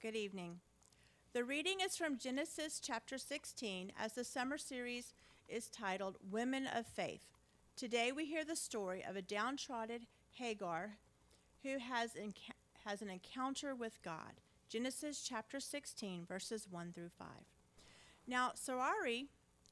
Good evening. The reading is from Genesis chapter 16, as the summer series is titled Women of Faith. Today we hear the story of a downtrodden Hagar who has an encounter with God. Genesis chapter 16, verses 1 through 5. Now Sarai,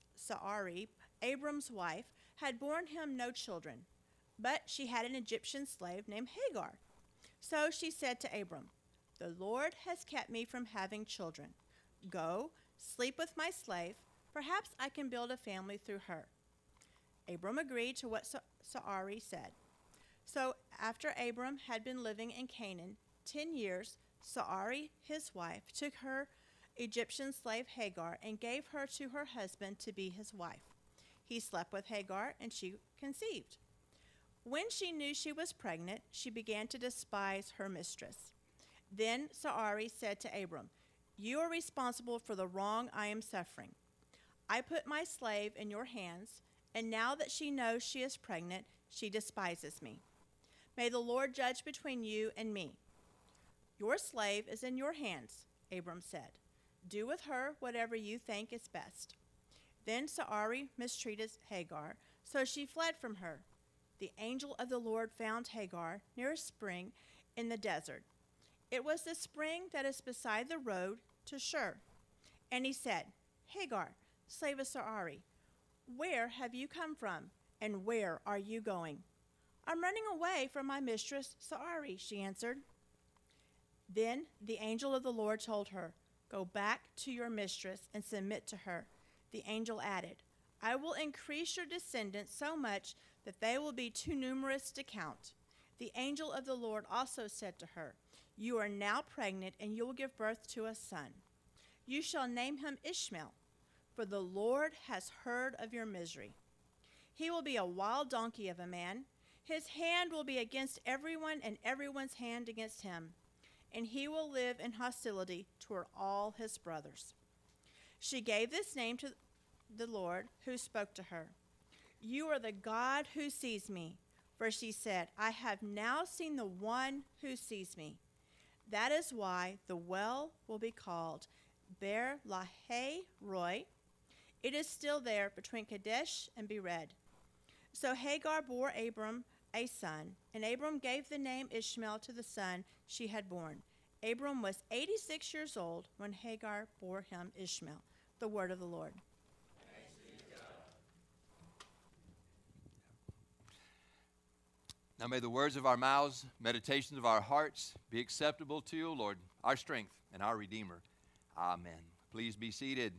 Abram's wife, had borne him no children, but she had an Egyptian slave named Hagar. So she said to Abram, "The Lord has kept me from having children. Go, sleep with my slave. Perhaps I can build a family through her." Abram agreed to what Sarai said. So after Abram had been living in Canaan 10 years, Sarai, his wife, took her Egyptian slave Hagar and gave her to her husband to be his wife. He slept with Hagar, and she conceived. When she knew she was pregnant, she began to despise her mistress. Then Sarai said to Abram, "You are responsible for the wrong I am suffering. I put my slave in your hands, and now that she knows she is pregnant, she despises me. May the Lord judge between you and me." "Your slave is in your hands," Abram said. "Do with her whatever you think is best." Then Sarai mistreated Hagar, so she fled from her. The angel of the Lord found Hagar near a spring in the desert. It was the spring that is beside the road to Shur. And he said, "Hagar, slave of Sarai, where have you come from, and where are you going?" "I'm running away from my mistress Sarai," she answered. Then the angel of the Lord told her, "Go back to your mistress and submit to her." The angel added, "I will increase your descendants so much that they will be too numerous to count." The angel of the Lord also said to her, "You are now pregnant, and you will give birth to a son. You shall name him Ishmael, for the Lord has heard of your misery. He will be a wild donkey of a man. His hand will be against everyone, and everyone's hand against him, and he will live in hostility toward all his brothers." She gave this name to the Lord who spoke to her. "You are the God who sees me." For she said, "I have now seen the one who sees me." That is why the well will be called Ber Lahai Roi. It is still there between Kadesh and Bered. So Hagar bore Abram a son, and Abram gave the name Ishmael to the son she had born. Abram was 86 years old when Hagar bore him Ishmael. The word of the Lord. Now may the words of our mouths, meditations of our hearts be acceptable to you, Lord, our strength and our Redeemer. Amen. Please be seated.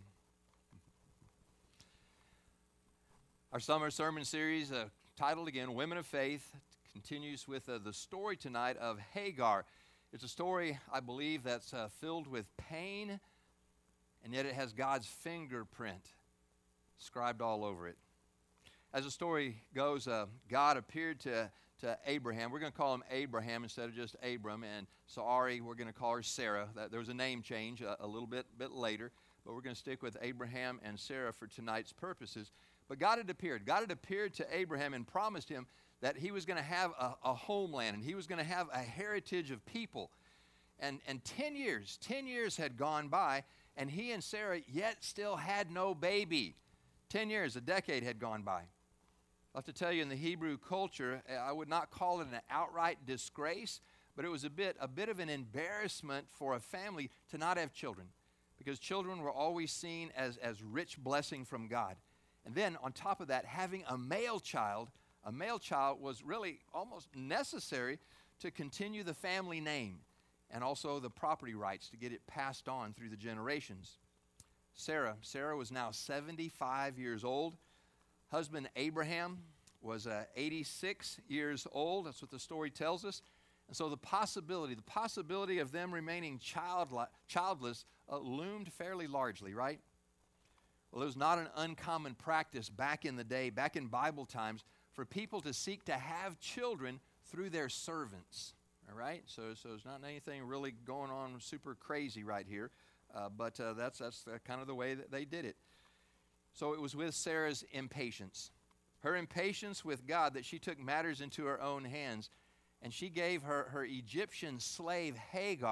Our summer sermon series, titled again, Women of Faith, continues with the story tonight of Hagar. It's a story, I believe, that's filled with pain, and yet it has God's fingerprint scribed all over it. As the story goes, God appeared to Abraham. We're going to call him Abraham instead of just Abram. And Sarai, we're going to call her Sarah. There was a name change a little bit later, but we're going to stick with Abraham and Sarah for tonight's purposes. But God had appeared. God had appeared to Abraham and promised him that he was going to have a homeland, and he was going to have a heritage of people. And 10 years had gone by, and he and Sarah yet still had no baby. 10 years, a decade had gone by. I'll have to tell you, in the Hebrew culture, I would not call it an outright disgrace, but it was a bit of an embarrassment for a family to not have children, because children were always seen as rich blessing from God. And then on top of that, having a male child was really almost necessary to continue the family name and also the property rights to get it passed on through the generations. Sarah was now 75 years old. Husband Abraham was 86 years old. That's what the story tells us. And so the possibility of them remaining childless loomed fairly largely, right? Well, it was not an uncommon practice back in the day, back in Bible times, for people to seek to have children through their servants. All right? So it's not anything really going on super crazy right here, but that's kind of the way that they did it. So it was with Sarah's impatience, her impatience with God, that she took matters into her own hands, and she gave her Egyptian slave Hagar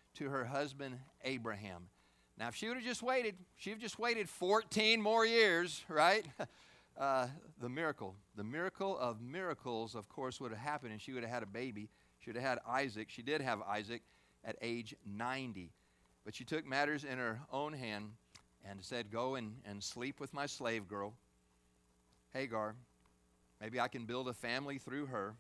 to her husband Abraham. Now, if she would have just waited, she'd have just waited 14 more years, right? The miracle of miracles, of course, would have happened, and she would have had a baby. She would have had Isaac. She did have Isaac at age 90. But she took matters in her own hand and said, go and sleep with my slave girl, Hagar. Maybe I can build a family through her.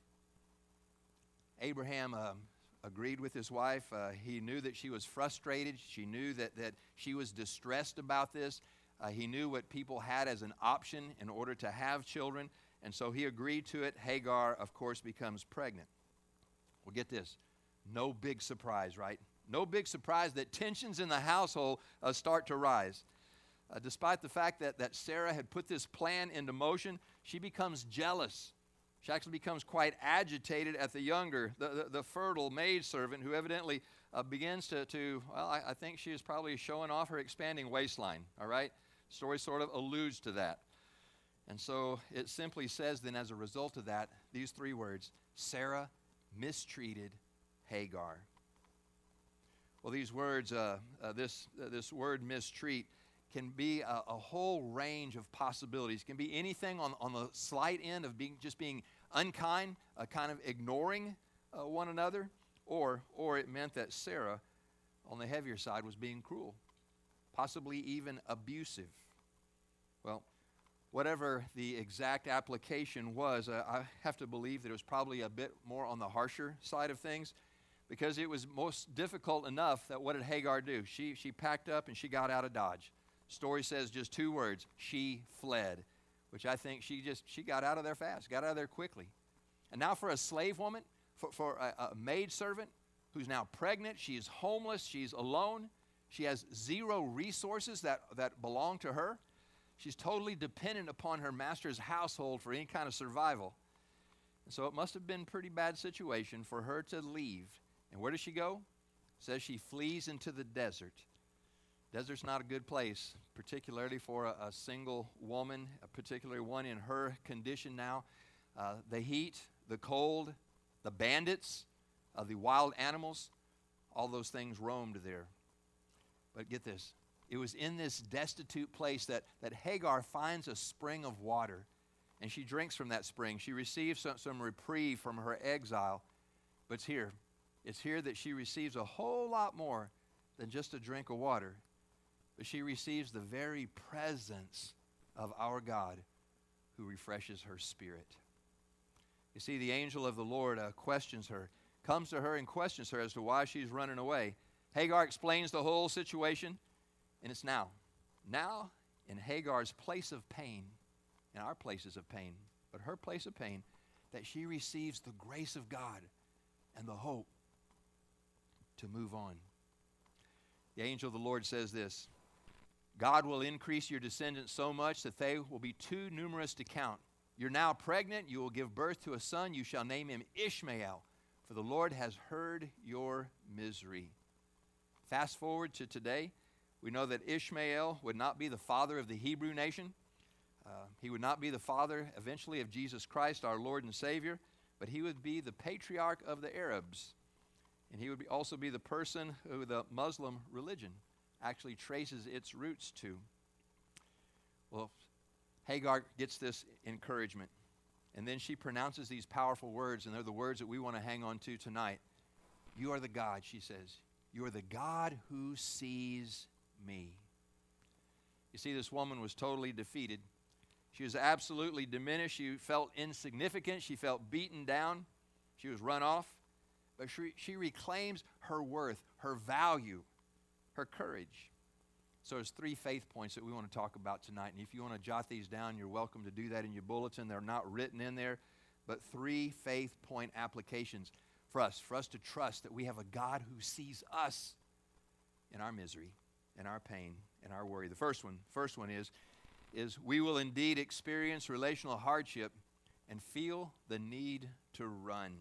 Abraham agreed with his wife. He knew that she was frustrated. She knew that she was distressed about this. He knew what people had as an option in order to have children, and so he agreed to it. Hagar, of course, becomes pregnant. Well, get this. No big surprise, right? No big surprise that tensions in the household start to rise. Despite the fact that Sarah had put this plan into motion, she becomes jealous. She actually becomes quite agitated at the younger, the fertile maidservant who evidently begins to I think she is probably showing off her expanding waistline, all right? Story sort of alludes to that. And so it simply says then, as a result of that, these three words, Sarah mistreated Hagar. Well, these words, this word mistreat, can be a whole range of possibilities. It can be anything on the slight end of being unkind, kind of ignoring one another, or it meant that Sarah, on the heavier side, was being cruel, possibly even abusive. Well, whatever the exact application was, I have to believe that it was probably a bit more on the harsher side of things, because it was most difficult enough that what did Hagar do? She packed up and she got out of Dodge. Story says just two words, she fled, which I think she got out of there fast, got out of there quickly. And now for a slave woman, for a maidservant who's now pregnant, she is homeless, she's alone, she has zero resources that belong to her. She's totally dependent upon her master's household for any kind of survival. And so it must have been a pretty bad situation for her to leave. And where does she go? It says she flees into the desert. Desert's not a good place, particularly for a single woman, particularly one in her condition now. The heat, the cold, the bandits, the wild animals, all those things roamed there. But get this, it was in this destitute place that Hagar finds a spring of water, and she drinks from that spring. She receives some reprieve from her exile, but it's here that she receives a whole lot more than just a drink of water. But she receives the very presence of our God who refreshes her spirit. You see, the angel of the Lord questions her, comes to her and questions her as to why she's running away. Hagar explains the whole situation, and it's now in Hagar's place of pain, in our places of pain, but her place of pain, that she receives the grace of God and the hope to move on. The angel of the Lord says this, God will increase your descendants so much that they will be too numerous to count. You're now pregnant. You will give birth to a son. You shall name him Ishmael, for the Lord has heard your misery. Fast forward to today. We know that Ishmael would not be the father of the Hebrew nation. He would not be the father eventually of Jesus Christ, our Lord and Savior, but he would be the patriarch of the Arabs. And he would also be the person who the Muslim religion actually traces its roots to. Well, Hagar gets this encouragement, and then she pronounces these powerful words, and they're the words that we want to hang on to tonight. You are the God, she says. You are the God who sees me. You see, this woman was totally defeated. She was absolutely diminished. She felt insignificant. She felt beaten down. She was run off. But she reclaims her worth, her value, her courage. So there's three faith points that we want to talk about tonight. And if you want to jot these down, you're welcome to do that in your bulletin. They're not written in there, but three faith point applications for us to trust that we have a God who sees us in our misery, in our pain, in our worry. The first one is we will indeed experience relational hardship and feel the need to run.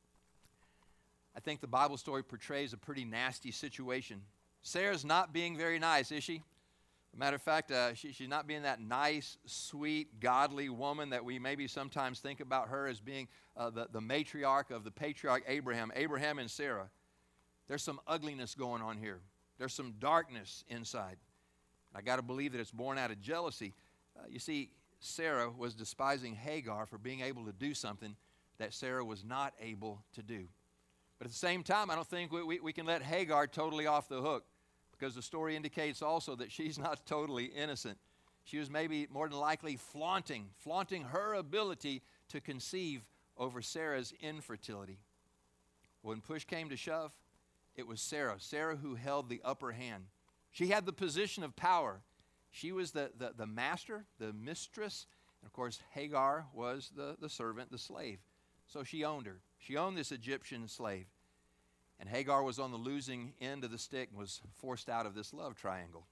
I think the Bible story portrays a pretty nasty situation. Sarah's not being very nice, is she? As a matter of fact, she's not being that nice, sweet, godly woman that we maybe sometimes think about her as being the matriarch of the patriarch Abraham and Sarah. There's some ugliness going on here. There's some darkness inside. I got to believe that it's born out of jealousy. You see, Sarah was despising Hagar for being able to do something that Sarah was not able to do. But at the same time, I don't think we can let Hagar totally off the hook, because the story indicates also that she's not totally innocent. She was maybe more than likely flaunting her ability to conceive over Sarah's infertility. When push came to shove, it was Sarah who held the upper hand. She had the position of power. She was the master, the mistress, and of course Hagar was the servant, the slave. So she owned her. She owned this Egyptian slave. And Hagar was on the losing end of the stick and was forced out of this love triangle.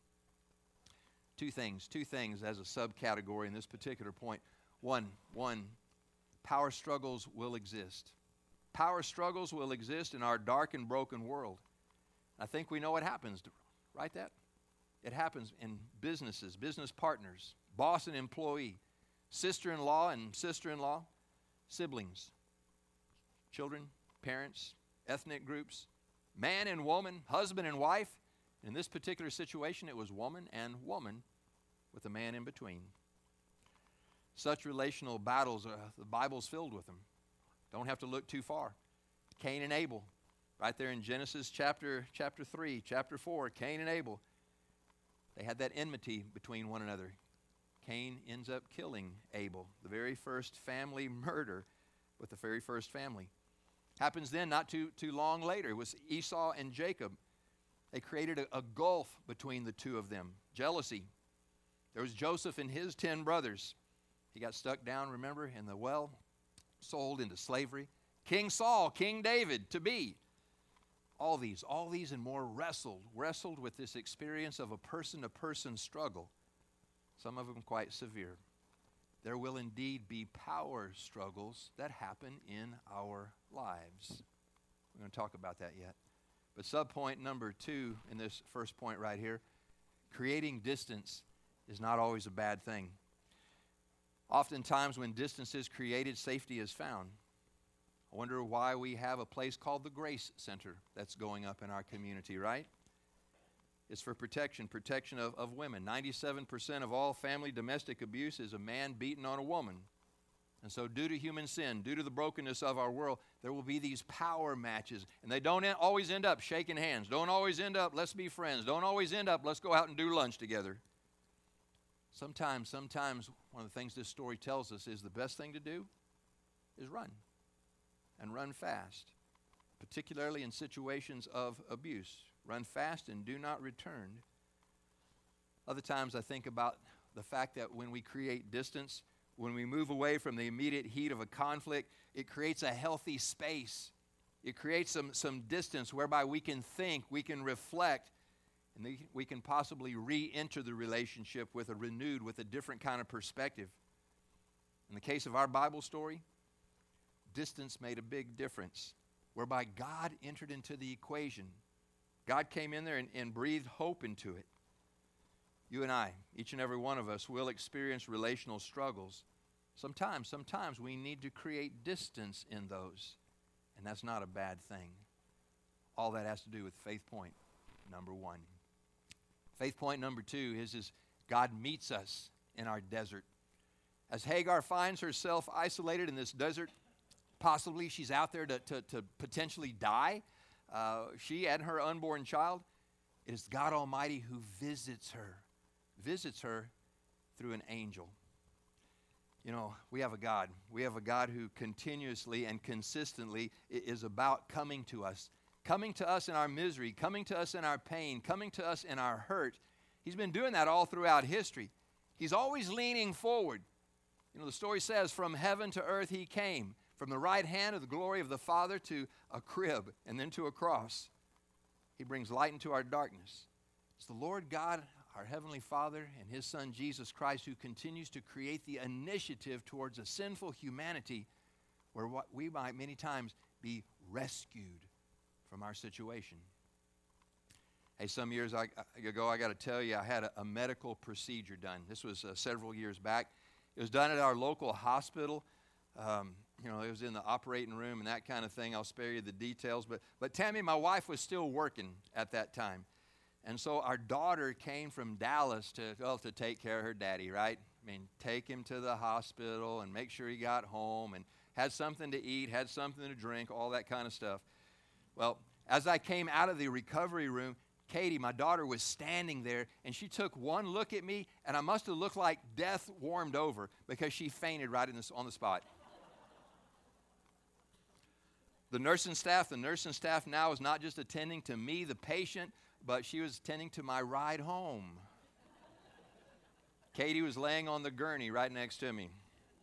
Two things as a subcategory in this particular point. One, power struggles will exist. Power struggles will exist in our dark and broken world. I think we know what happens, right? It happens in businesses, business partners, boss and employee, sister-in-law and sister-in-law, siblings, children, parents, ethnic groups, man and woman, husband and wife. In this particular situation, it was woman and woman with a man in between. Such relational battles, the Bible's filled with them. Don't have to look too far. Cain and Abel, right there in Genesis chapter 3, chapter 4, Cain and Abel. They had that enmity between one another. Cain ends up killing Abel, the very first family murder with the very first family. Happens then not too long later. It was Esau and Jacob. They created a gulf between the two of them. Jealousy. There was Joseph and his 10 brothers. He got stuck down, remember, in the well, sold into slavery. King Saul, King David, to be. All these and more wrestled with this experience of a person-to-person struggle. Some of them quite severe. There will indeed be power struggles that happen in our lives. We're going to talk about that yet. But subpoint number 2 in this first point right here, creating distance is not always a bad thing. Oftentimes when distance is created, safety is found. I wonder why we have a place called the Grace Center that's going up in our community, right? It's for protection of women. 97% of all family domestic abuse is a man beating on a woman. And so due to human sin, due to the brokenness of our world, there will be these power matches. And they don't always end up shaking hands. Don't always end up, let's be friends. Don't always end up, let's go out and do lunch together. Sometimes one of the things this story tells us is the best thing to do is run. And run fast, particularly in situations of abuse. Run fast and do not return. Other times I think about the fact that when we create distance, when we move away from the immediate heat of a conflict, it creates a healthy space. It creates some distance whereby we can think, we can reflect, and we can possibly re-enter the relationship with a different kind of perspective. In the case of our Bible story, distance made a big difference, whereby God entered into the equation. God came in there and breathed hope into it. You and I, each and every one of us, will experience relational struggles. Sometimes we need to create distance in those, and that's not a bad thing. All that has to do with faith point number 1. Faith point number 2 is God meets us in our desert. As Hagar finds herself isolated in this desert, possibly she's out there to potentially die. She and her unborn child. It is God Almighty who visits her through an angel. You know, we have a God. We have a God who continuously and consistently is about coming to us in our misery, coming to us in our pain, coming to us in our hurt. He's been doing that all throughout history. He's always leaning forward. You know, the story says, from heaven to earth he came. From the right hand of the glory of the Father to a crib and then to a cross. He brings light into our darkness. It's the Lord God, our Heavenly Father, and His Son Jesus Christ who continues to create the initiative towards a sinful humanity where we might many times be rescued from our situation. Hey, some years ago, I got to tell you, I had a medical procedure done. This was several years back. It was done at our local hospital. It was in the operating room and that kind of thing. I'll spare you the details. But Tammy, my wife, was still working at that time. And so our daughter came from Dallas to take care of her daddy, right? I mean, take him to the hospital and make sure he got home and had something to eat, had something to drink, all that kind of stuff. Well, as I came out of the recovery room, Katie, my daughter, was standing there, and she took one look at me, and I must have looked like death warmed over because she fainted right on the spot. The nursing staff now is not just attending to me, the patient, but she was attending to my ride home. Katie was laying on the gurney right next to me.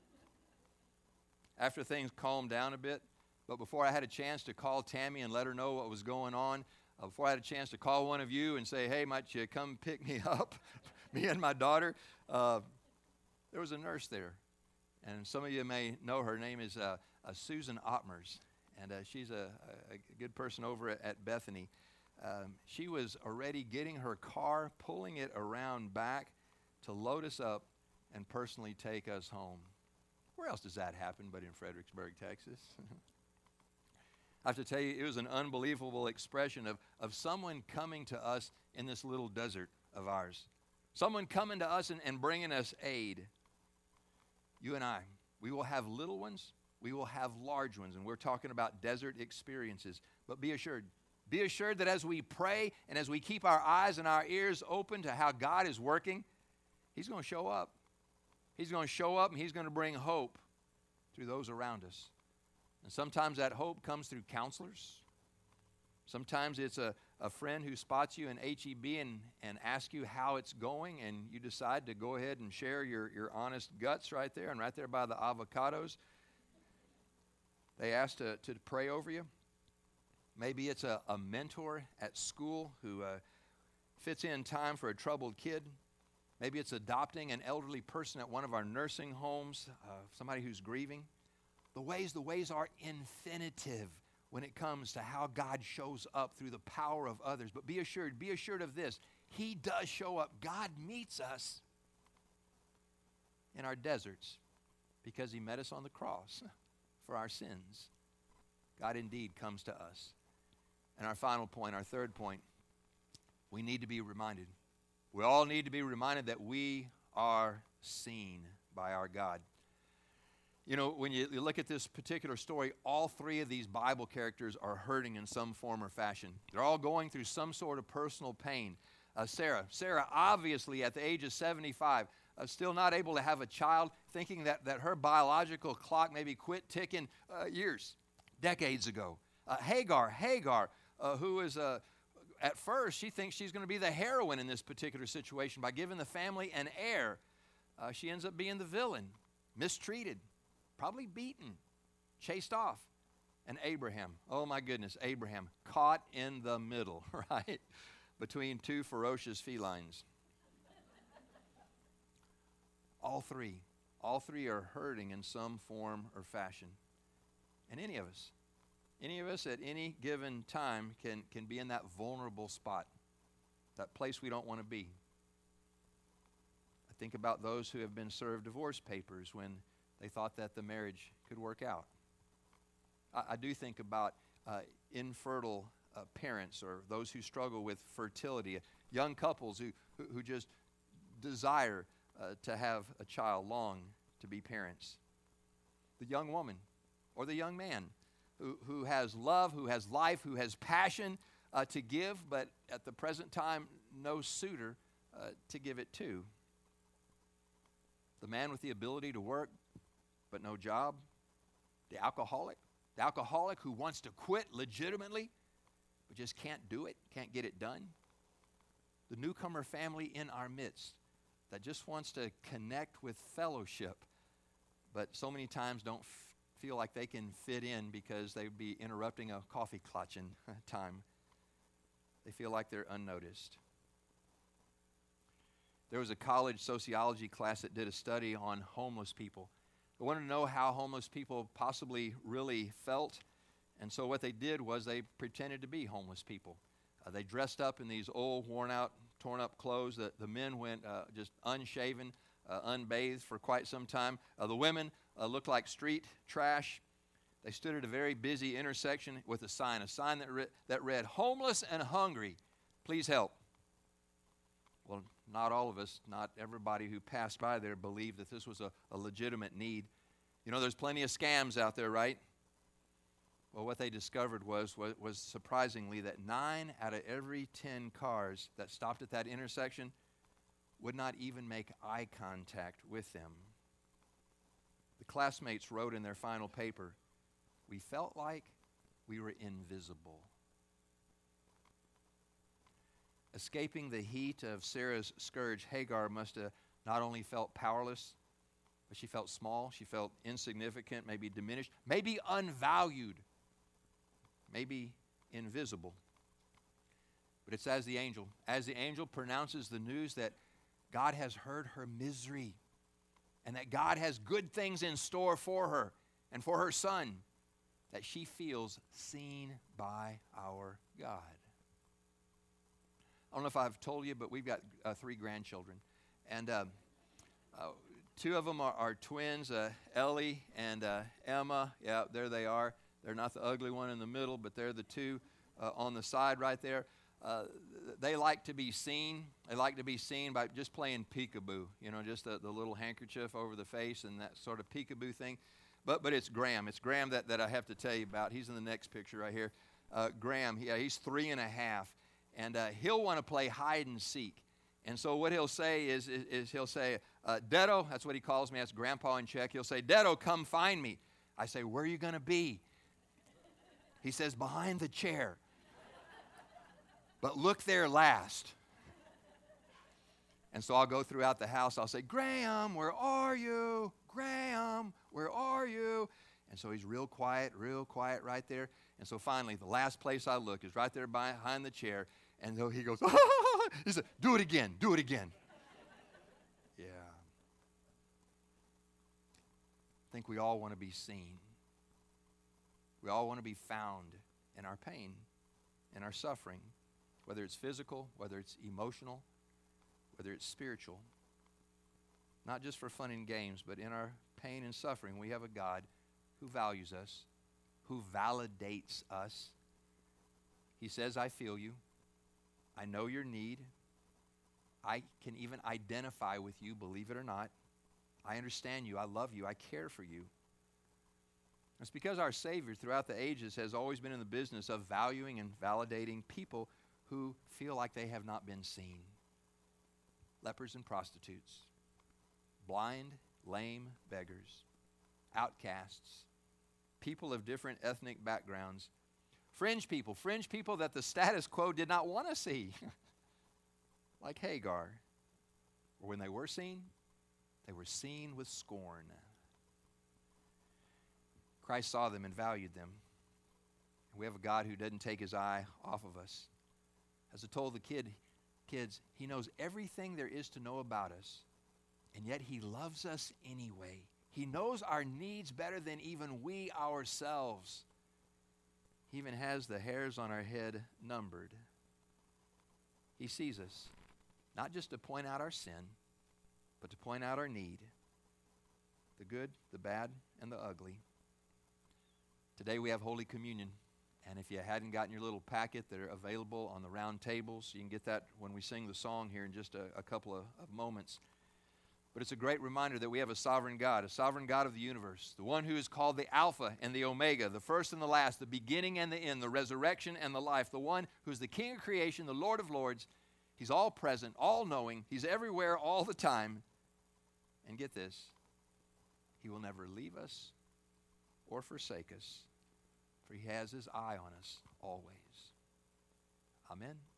After things calmed down a bit, but before I had a chance to call Tammy and let her know what was going on, before I had a chance to call one of you and say, hey, might you come pick me up, me and my daughter, there was a nurse there. And some of you may know her name is Susan Ottmers, and she's a good person over at Bethany. She was already getting her car, pulling it around back to load us up and personally take us home. Where else does that happen but in Fredericksburg, Texas? I have to tell you, it was an unbelievable expression of someone coming to us in this little desert of ours. Someone coming to us and bringing us aid. You and I, we will have little ones, we will have large ones, and we're talking about desert experiences. But be assured that as we pray and as we keep our eyes and our ears open to how God is working, He's going to show up. He's going to show up, and He's going to bring hope through those around us. And sometimes that hope comes through counselors. Sometimes it's a friend who spots you in HEB and asks you how it's going, and you decide to go ahead and share your honest guts right there, and right there by the avocados. They ask to pray over you. Maybe it's a mentor at school who fits in time for a troubled kid. Maybe it's adopting an elderly person at one of our nursing homes, somebody who's grieving. The ways are infinitive when it comes to how God shows up through the power of others. But be assured of this. He does show up. God meets us in our deserts because He met us on the cross for our sins. God indeed comes to us. And our final point, our third point, we need to be reminded. We all need to be reminded that we are seen by our God. When you look at this particular story, all three of these Bible characters are hurting in some form or fashion. They're all going through some sort of personal pain. Sarah, obviously at the age of 75, still not able to have a child, thinking that her biological clock maybe quit ticking decades ago. Hagar, who is at first, she thinks she's going to be the heroine in this particular situation by giving the family an heir. She ends up being the villain, mistreated, probably beaten, chased off. And Abraham, oh my goodness, Abraham, caught in the middle, right, between two ferocious felines. All three are hurting in some form or fashion. And any of us at any given time can be in that vulnerable spot, that place we don't want to be. I think about those who have been served divorce papers when they thought that the marriage could work out. I do think about infertile parents or those who struggle with fertility, young couples who just desire to have a child, long to be parents. The young woman or the young man who has love, who has life, who has passion to give, but at the present time, no suitor to give it to. The man with the ability to work, but no job. The alcoholic who wants to quit legitimately, but just can't do it, can't get it done. The newcomer family in our midst that just wants to connect with fellowship, but so many times don't feel like they can fit in because they'd be interrupting a coffee clutching time. They feel like they're unnoticed. There was a college sociology class that did a study on homeless people. They wanted to know how homeless people possibly really felt. And so what they did was they pretended to be homeless people. They dressed up in these old, worn-out, torn-up clothes. The men went just unshaven, unbathed for quite some time. The women looked like street trash. They stood at a very busy intersection with a sign that read, "Homeless and hungry, please help." Well, not all of us, not everybody who passed by there believed that this was a legitimate need. You know, there's plenty of scams out there, right? Well, what they discovered was surprisingly that 9 out of every 10 cars that stopped at that intersection would not even make eye contact with them. The classmates wrote in their final paper, "We felt like we were invisible." Escaping the heat of Sarah's scourge, Hagar must have not only felt powerless, but she felt small, she felt insignificant, maybe diminished, maybe unvalued, maybe invisible. But it's as the angel pronounces the news that God has heard her misery and that God has good things in store for her and for her son, that she feels seen by our God. I don't know if I've told you, but we've got 3 grandchildren. And 2 of them are twins, Ellie and Emma. Yeah, there they are. They're not the ugly one in the middle, but they're the 2 on the side right there. They like to be seen. They like to be seen by just playing peekaboo, you know, just the little handkerchief over the face and that sort of peekaboo thing. But it's Graham. It's Graham that I have to tell you about. He's in the next picture right here. Graham, he's 3 and a half. And he'll want to play hide and seek. And so what he'll say is he'll say, "Dedo," that's what he calls me, that's Grandpa in Czech. He'll say, "Dedo, come find me." I say, "Where are you going to be?" He says, "Behind the chair. But look there last." And so I'll go throughout the house. I'll say, "Graham, where are you? Graham, where are you?" And so he's real quiet right there. And so finally, the last place I look is right there behind the chair. And so he goes, he said, "Do it again, do it again." Yeah. I think we all want to be seen. We all want to be found in our pain, in our suffering, whether it's physical, whether it's emotional, whether it's spiritual. Not just for fun and games, but in our pain and suffering, we have a God who values us, who validates us. He says, "I feel you. I know your need. I can even identify with you, believe it or not. I understand you. I love you. I care for you." It's because our Savior throughout the ages has always been in the business of valuing and validating people who feel like they have not been seen. Lepers and prostitutes, blind, lame beggars, outcasts, people of different ethnic backgrounds, fringe people that the status quo did not want to see, like Hagar. Or when they were seen with scorn. Christ saw them and valued them. We have a God who doesn't take his eye off of us. As I told the kids, he knows everything there is to know about us, and yet he loves us anyway. He knows our needs better than even we ourselves. He even has the hairs on our head numbered. He sees us, not just to point out our sin, but to point out our need, the good, the bad, and the ugly. Today we have Holy Communion, and if you hadn't gotten your little packet, they're available on the round tables. You can get that when we sing the song here in just a couple of moments. But it's a great reminder that we have a sovereign God of the universe, the one who is called the Alpha and the Omega, the first and the last, the beginning and the end, the resurrection and the life, the one who's the King of creation, the Lord of lords. He's all present, all knowing. He's everywhere all the time. And get this, he will never leave us or forsake us, for he has his eye on us always. Amen.